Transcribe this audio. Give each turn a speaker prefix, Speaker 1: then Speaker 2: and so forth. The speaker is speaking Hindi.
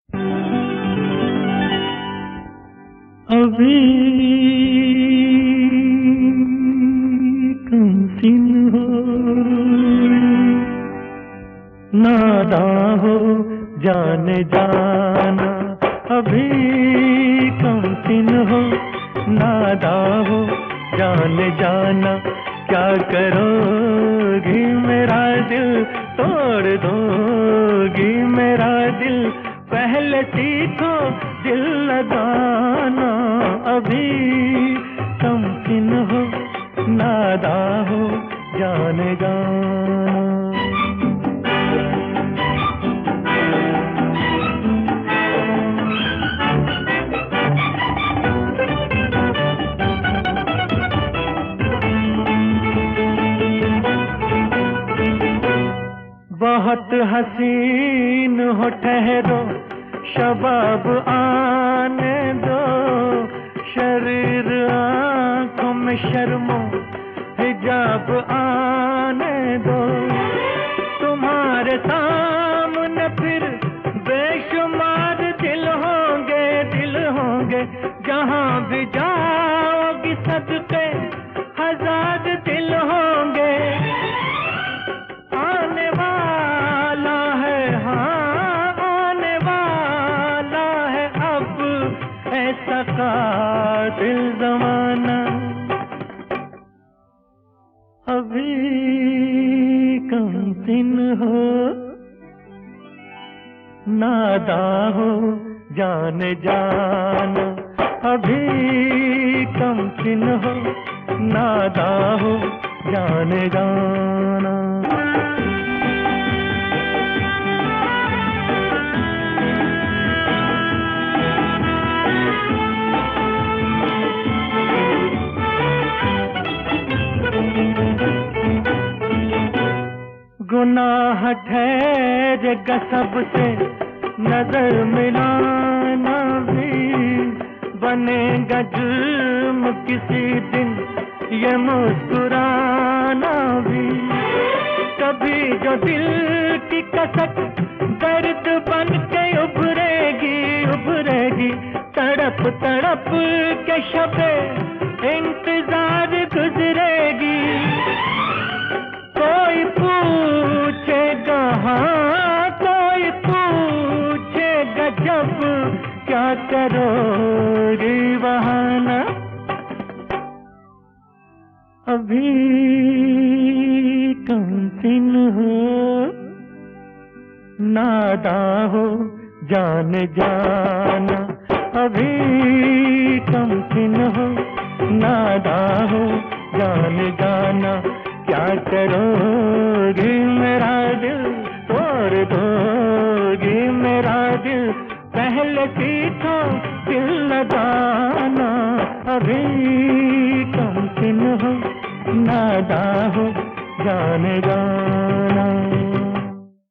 Speaker 1: अभी कम सिन हो, नादा हो जाने जाना। अभी कम सिन हो, नादा हो जाने जाना। क्या करोगी मेरा दिल तोड़ दोगी मेरा दिल, पहले सीखो दिल लगाना। अभी कम सिन हो, नादा हो जाने जाना। बहुत हसीन हो ठहरो, शबाब आने दो। शरीर आँखों में शर्मो, हिजाब आने दो। तुम्हारे सामने फिर बेशुमार दिल होंगे। जहाँ भी जाओगी सदके हजार दिल होंगे। आने वाला है, हाँ आने वाला है अब ऐसा कातिल ज़माना। अभी कम सिन हो, नादा हो जाने जाना। अभी कम सिन हो, नादा हो जाने जाना। गुनाह ठहरेगा सबसे नजर मिलाना भी, बनेगा जुर्म किसी दिन ये मुस्कुराना भी। कभी जो दिल की कसक दर्द बन के उभरेगी, तड़प तड़प के शबे इंतजार गुजरेगी। कोई पूछेगा, हाँ कोई पूछेगा जब, क्या करोगी बहाना। अभी कम सिन हो, नादा हो जाने जाना। अभी कम सिन हो, नादा हो जाने जाना। क्या करोगी मेरा दिल तोड़ दोगी मेरा दिल, पहले सीखो दिल लगाना। अभी कम सिन हो, नादा हो जाने जाना।